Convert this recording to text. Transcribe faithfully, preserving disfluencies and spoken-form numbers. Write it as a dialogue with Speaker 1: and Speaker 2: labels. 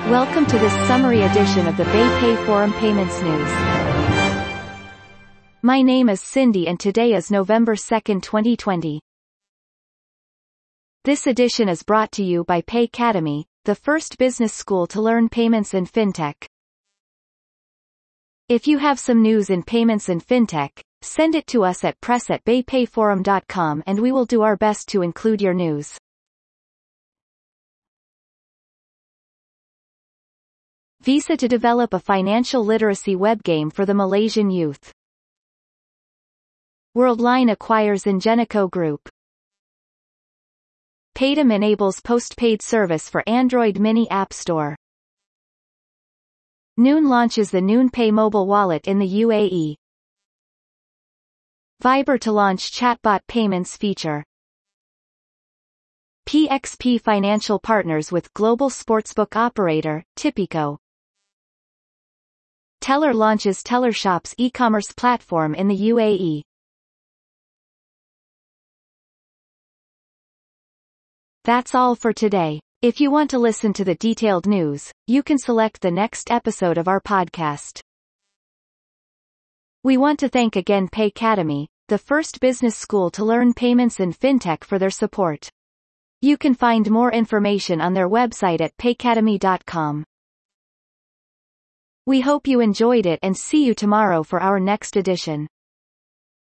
Speaker 1: Welcome to this summary edition of the BayPay Forum Payments News. My name is Cindy and today is November second twenty twenty. This edition is brought to you by Paycademy, the first business school to learn payments and fintech. If you have some news in payments and fintech, send it to us at press at baypayforum dot com and we will do our best to include your news. Visa to develop a financial literacy web game for the Malaysian youth. Worldline acquires Ingenico Group. Paytm enables postpaid service for Android Mini App Store. Noon launches the Noon Pay mobile wallet in the U A E. Viber to launch chatbot payments feature. P X P Financial partners with global sportsbook operator, Tipico. Teller launches TellerShop's e-commerce platform in the U A E. That's all for today. If you want to listen to the detailed news, you can select the next episode of our podcast. We want to thank again Paycademy, the first business school to learn payments and fintech, for their support. You can find more information on their website at paycademy dot com. We hope you enjoyed it and see you tomorrow for our next edition.